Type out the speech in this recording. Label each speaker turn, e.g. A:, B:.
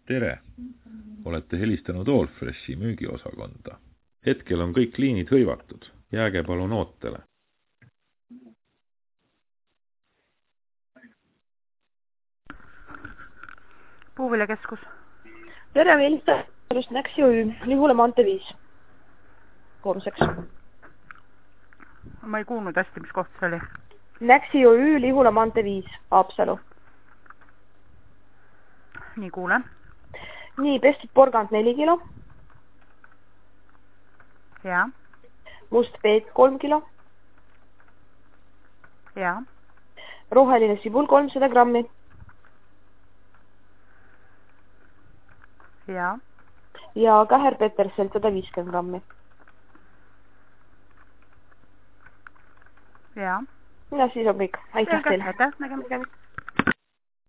A: Tere! Olete helistanud Allfreshi müügiosakonda. Hetkel on kõik liinid hõivatud. Jääge palun ootele.
B: Puuviljakeskus.
C: Tere, Vilst Näksi OÜ, Lihula maantee 5. Homseks.
B: Ma ei kuulnud hästi, mis koht see oli.
C: Näksi OÜ, Lihula maantee 5, Haapsalu.
B: Nii kuulen.
C: Nii, pestud porgand 4 kilo.
B: Ja.
C: Must peet 3 kilo.
B: Ja.
C: Roheline sibul 300 grammi.
B: Ja.
C: Ja käher Petersel 150 grammi.
B: Ja.
C: Ja siis on kõik. Aitäh teile.
B: Aitäh, nägemist.